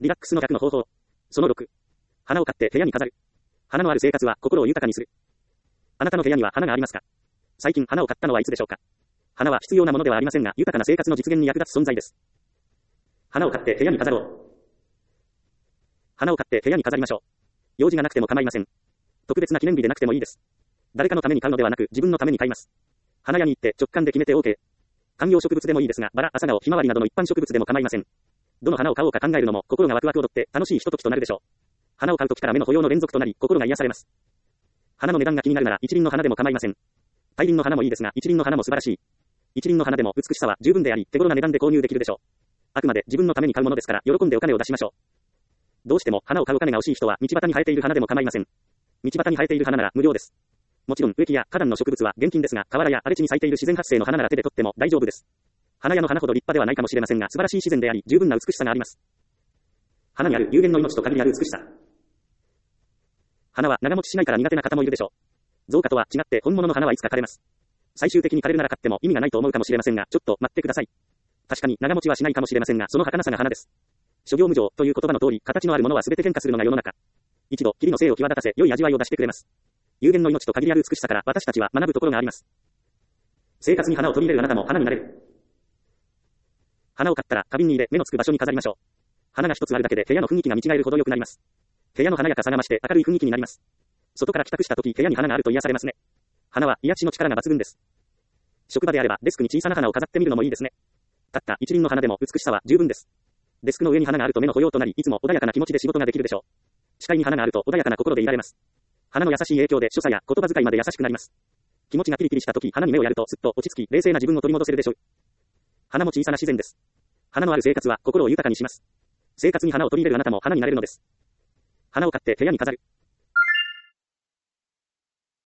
リラックスの100の方法。その6。花を買って部屋に飾る。花のある生活は心を豊かにする。あなたの部屋には花がありますか？最近花を買ったのはいつでしょうか？花は必要なものではありませんが、豊かな生活の実現に役立つ存在です。花を買って部屋に飾ろう。花を買って部屋に飾りましょう。用事がなくても構いません。特別な記念日でなくてもいいです。誰かのために買うのではなく、自分のために買います。花屋に行って直感で決めて OK。観葉植物でもいいですが、バラ、朝顔、ひまわりなどの一般植物でも構いません。どの花を買おうか考えるのも心がワクワク踊って楽しいひとときとなるでしょう。花を買うときから目の保養の連続となり、心が癒されます。花の値段が気になるなら一輪の花でも構いません。大輪の花もいいですが、一輪の花も素晴らしい。一輪の花でも美しさは十分であり、手頃な値段で購入できるでしょう。あくまで自分のために買うものですから、喜んでお金を出しましょう。どうしても花を買うお金が惜しい人は、道端に生えている花でも構いません。道端に生えている花なら無料です。もちろん植木や花壇の植物は現金ですが、河原や荒れ地に咲いている自然発生の花なら手で取っても大丈夫です。花屋の花ほど立派ではないかもしれませんが、素晴らしい自然であり、十分な美しさがあります。花にある有限の命と限りある美しさ。花は長持ちしないから苦手な方もいるでしょう。造花とは違って本物の花はいつか枯れます。最終的に枯れるなら買っても意味がないと思うかもしれませんが、ちょっと待ってください。確かに長持ちはしないかもしれませんが、その儚さが花です。諸行無常という言葉の通り、形のあるものは全て変化するのが世の中。一度、霧の精を際立たせ、良い味わいを出してくれます。有限の命と限りある美しさから私たちは学ぶところがあります。生活に花を取り入れるあなたも花になれる。花を買ったら花瓶に入れ、目のつく場所に飾りましょう。花が一つあるだけで部屋の雰囲気が見違えるほど良くなります。部屋の華やかさが増して明るい雰囲気になります。外から帰宅した時、部屋に花があると癒されますね。花は癒しの力が抜群です。職場であればデスクに小さな花を飾ってみるのもいいですね。たった一輪の花でも美しさは十分です。デスクの上に花があると目の保養となり、いつも穏やかな気持ちで仕事ができるでしょう。視界に花があると穏やかな心でいられます。花の優しい影響で所作や言葉遣いまで優しくなります。気持ちがキリキリした時、花に目をやるとすっと落ち着き、冷静な自分を取り戻せるでしょう。花も小さな自然です。花のある生活は心を豊かにします。生活に花を取り入れるあなたも花になれるのです。花を買って部屋に飾る。